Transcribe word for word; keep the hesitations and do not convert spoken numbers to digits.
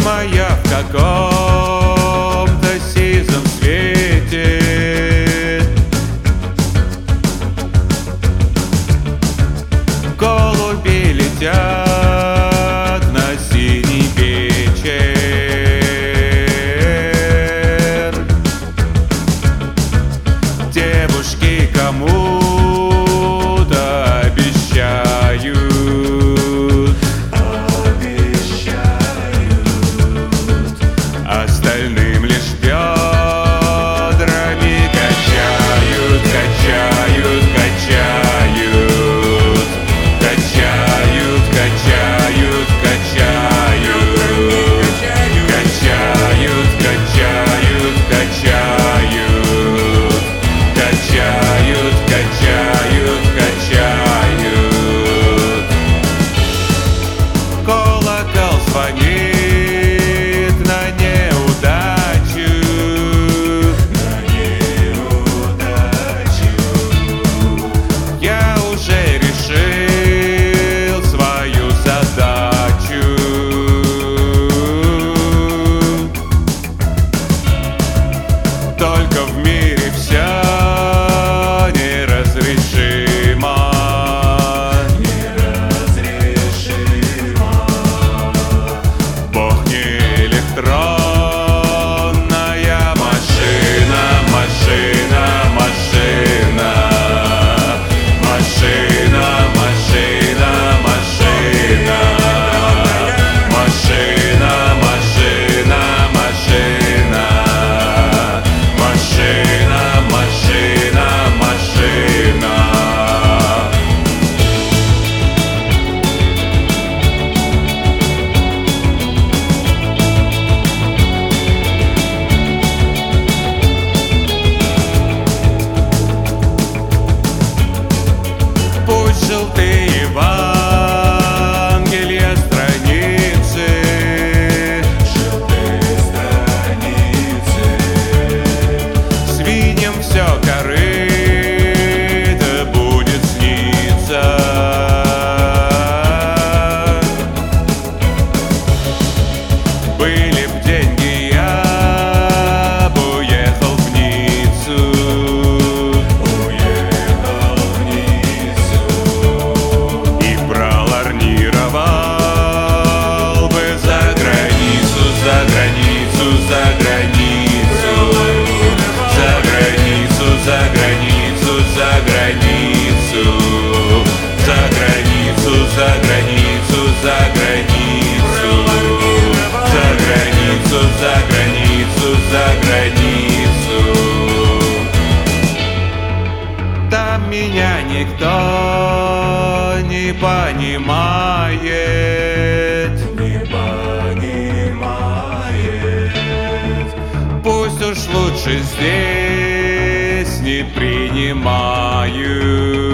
моя в каком-то сизом свете. Голуби летят на синий вечер. Девушки кому-то обещают, остальным лишь бедрами качают, качают, качают, качают, качают, качают, качают, качают, качают, качают, качают, качают. Колокол звонит на неудачу, на неудачу. Я уже решил свою задачу. Только в мире все неразрешимо, неразрешимо. Бог не электронная машина, машина, машина, машина, машина, машина, машина, машина, машина, машина, машина, машина. Пусть желтые Евангелия страницы, желтые страницы, свиньям все корыто будет сниться. Были б деньги, я б уехал в Ниццу, уехал в Ниццу и проларнировал бы за границу, за границу, за границу, за границу, за границу, за границу, за границу, за границу, за границу, за границу, за границу, за границу. Там меня никто не понимает, не понимает. Пусть уж лучше здесь не принимают.